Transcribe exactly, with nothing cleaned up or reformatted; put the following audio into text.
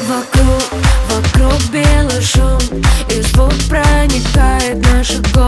Вокруг, вокруг белый шум, и звук проникает в наши головы.